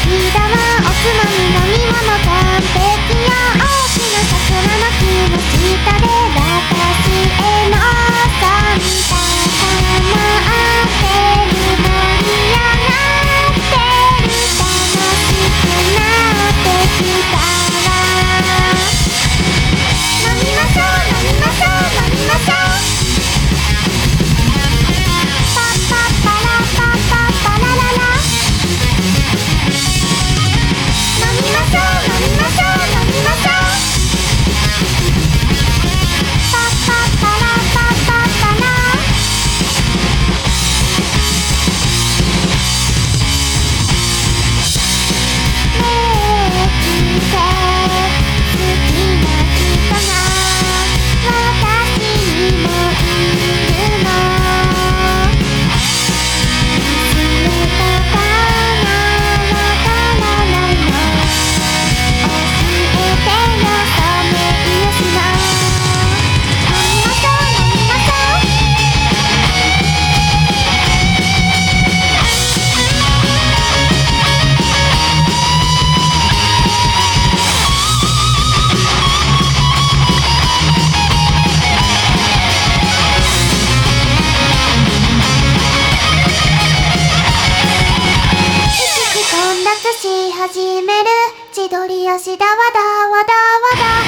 だわおつまみ飲み物完璧よ。大きな桜の木の下で私へのサンタかなってる盛り上がってる楽しくなってきたわ。飲みましょう飲みましょう飲みましょう。パッパッパラパッパッパラララ。飲みましょう飲みましょう飲みましょう。パッパッパラパッパッパラ。ねえ聞いて好きな人が私にもいるの。忘れたかなわからないの。教えてよソメイヨシノ。飲みましょう飲みましょう。意識混雑し始める千鳥足だわだわだわだ。